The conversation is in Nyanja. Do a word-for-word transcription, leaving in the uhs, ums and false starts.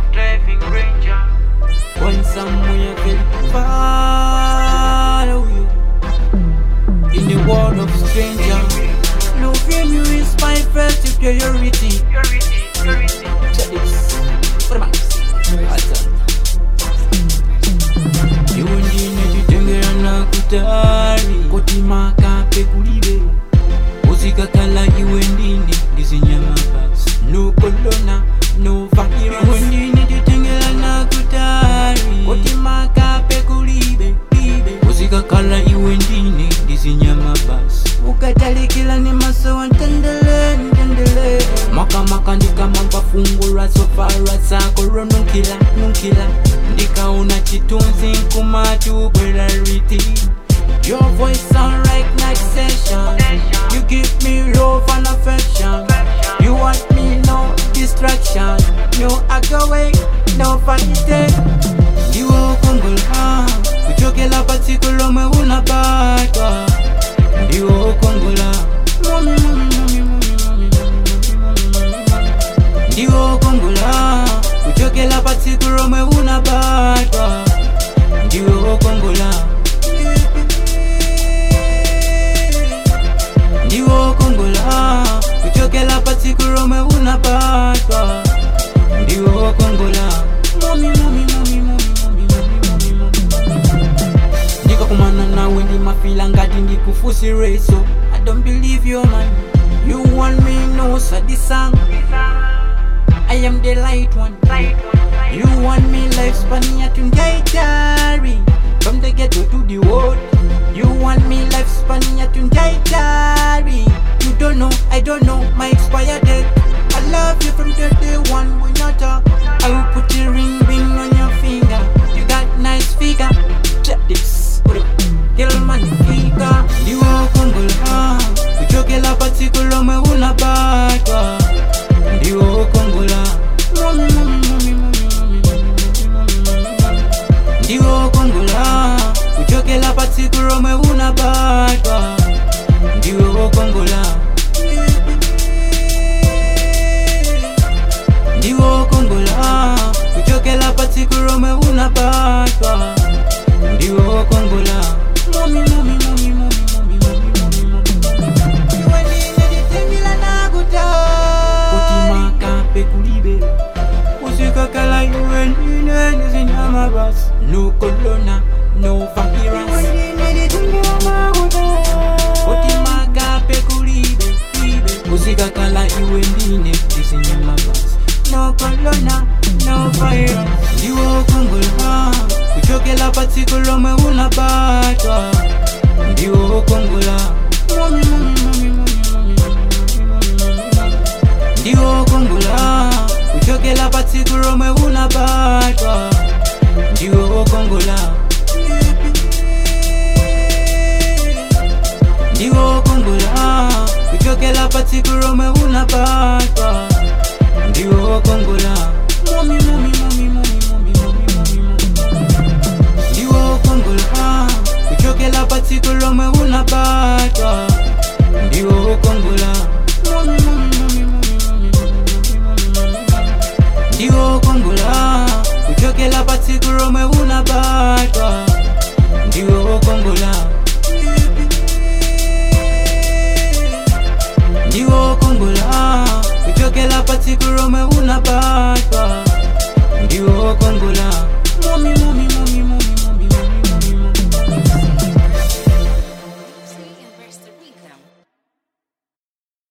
driving ranger. When somewhere feel far away in the world of stranger, loving you is my first priority. Purity, purity. Check this. What am I saying? You and the neti tengera na kutari koti makape kulibe Uzika kala you and the neti bas. No colonna, no virus. You and the neti tengera na kutari koti makape kulibe Uzika kala you and the neti bas. Ukatali kila ni maso antendele ntendele Maka maka ndika mamba fungura sofara sako rono nkila nkila Ndika una chitunzi nkumatu polarity. Your voice sound like night session. You give me love and affection. You want me no distraction. No agaway, no fighting. You are Kongola Kujokela patikulo me unabata. You are Kongola Mommy, mommy, mommy, mommy, mommy, mommy. You are Kongola Kujokela patikulo me unabata. You are Kongola You are Kongola Kujokela patikulo me unabata. You are Kongola Mommy, mommy, mommy, mommy, mommy, mommy, mommy, mommy. Ndika kumana nawe ndi mafila ngati ndikufusi reso. I don't believe you man. You want me no sadisang. I am the light one. You want me lifespan ya tundaitari. From the ghetto to the world. You want me lifespan ya tundaitari. You don't know, I don't know my expired date. I love you from the day one we not talk. I will put the ring ring on your finger. You got nice figure. Check this. Kill man figure. You are Kongola Kujokela patikulo me unabata. You are Kongola Mommy, mommy, mommy, mommy, mommy, mommy, mommy. You are Kongola Kujokela patikulo me unabata. You are Kongola You are Kongola Kujokela patikulo me unabata. You are Kongola Mommy, mommy, mommy, mommy, mommy, mommy, mommy, mommy. You and the neti tengela na kutari koti makape kulibe Uzika kala you and the neti bas. No colonna, no virus. You and the neti tengela na kutari koti makape kulibe Uzika kala you and the neti bas. No colonna, no virus. You are Kongola Kujokela patikulo me unabata. You are Kongola Mommy, mommy, mommy, mommy, mommy, mommy. You are Kongola Kujokela patikulo me unabata. You are Kongola You are Kongola Kujokela patikulo me unabata. You are Kongola Mommy, mommy, mommy, mommy, mommy, mommy, mommy, mommy. You are Kongola Kujokela patikulo me unabata. You are Kongola Mommy, mommy, mommy, mommy, mommy, mommy, mommy. You are Kongola Kujokela patikulo me unabata. You are Kongola You are Kongola Kujokela patikulo me unabata. You are Kongola